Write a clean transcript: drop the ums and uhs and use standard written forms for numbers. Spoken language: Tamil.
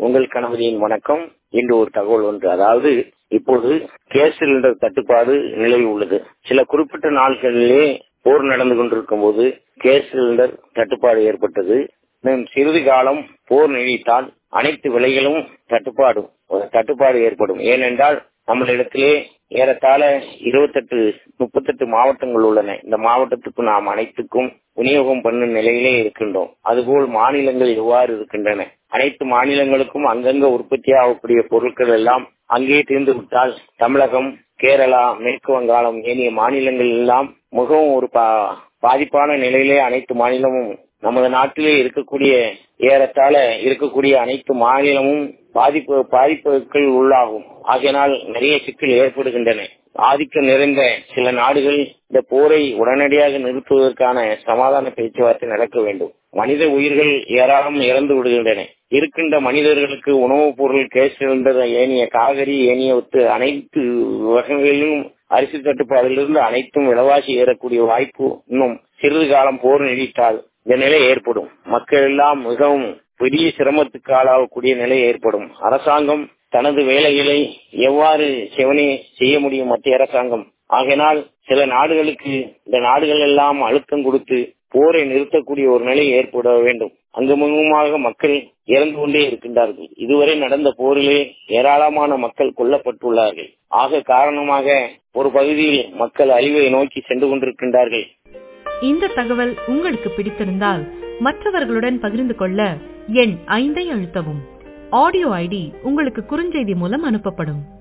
உங்கள் கணவரின் வணக்கம். இன்று ஒரு தகவல் ஒன்று, அதாவது இப்போது கேஸ் சிலிண்டர் தட்டுப்பாடு நிலவி உள்ளது. சில குறிப்பிட்ட நாட்களிலே போர் நடந்து கொண்டிருக்கும் போது கேஸ் சிலிண்டர் தட்டுப்பாடு ஏற்பட்டது. சிறிது காலம் போர் நீடித்தால் அனைத்து விலைகளும் தட்டுப்பாடு ஏற்படும். ஏனென்றால் நம்மளிடத்திலே ஏறத்தாழ 38 மாவட்டங்கள் உள்ளன. இந்த மாவட்டத்துக்கு நாம் அனைத்துக்கும் விநியோகம் பண்ணும் நிலையிலே இருக்கின்றோம். அதுபோல் மாநிலங்கள் எவ்வாறு இருக்கின்றன, அனைத்து மாநிலங்களுக்கும் அங்கங்க உற்பத்தி ஆகக்கூடிய பொருட்கள் எல்லாம் அங்கே தீர்ந்து விட்டால் தமிழகம், கேரளா, மேற்கு வங்காளம் ஏனைய மாநிலங்கள் எல்லாம் மிகவும் ஒரு பாதிப்பான நிலையிலே அனைத்து மாநிலமும் நமது நாட்டிலே இருக்கக்கூடிய ஏறத்தாழ இருக்கக்கூடிய அனைத்து மாநிலமும் பாதிப்புகள் உள்ளாகும். ஆகையினால் நிறைய சிக்கல் ஏற்படுகின்றன. ஆதிக்கம் நிறைந்த சில நாடுகள் இந்த போரை உடனடியாக நிறுத்துவதற்கான சமாதான பேச்சுவார்த்தை நடக்க வேண்டும். மனித உயிர்கள் ஏராளம் இறந்து விடுகின்றன. இருக்கின்ற மனிதர்களுக்கு உணவுப் பொருள், கேஸ் சிலிண்டர், ஏனைய காய்கறி, ஏனைய அனைத்து வகைகளிலும் அரிசி தட்டுப்பாடிலிருந்து அனைத்தும் விலைவாசி ஏறக்கூடிய வாய்ப்பு இன்னும் சிறிது காலம் போர் நீடித்தால் இந்த நிலை ஏற்படும். மக்கள் எல்லாம் மிகவும் பெரிய சிரமத்துக்கு ஆளாகக்கூடிய நிலை ஏற்படும். அரசாங்கம் தனது வேலைகளை எவ்வாறு செவனே செய்ய முடியும் மத்திய அரசாங்கம்? ஆகையினால் சில நாடுகளுக்கு இந்த நாடுகள் எல்லாம் அழுத்தம் கொடுத்து போரை நிறுத்தக்கூடிய ஒரு நிலை ஏற்பட வேண்டும். அங்குமுகமாக மக்கள் இறந்து கொண்டே இருக்கின்றார்கள். இதுவரை நடந்த போரிலே ஏராளமான மக்கள் கொல்லப்பட்டுள்ளார்கள். ஆக காரணமாக ஒரு பகுதியில் மக்கள் அழிவை நோக்கி சென்று கொண்டிருக்கின்றார்கள். இந்த தகவல் உங்களுக்கு பிடித்திருந்தால் மற்றவர்களுடன் பகிர்ந்து கொள்ள எண் 5 அழுத்தவும். ஆடியோ ஐடி உங்களுக்கு குறுஞ்செய்தி மூலம் அனுப்பப்படும்.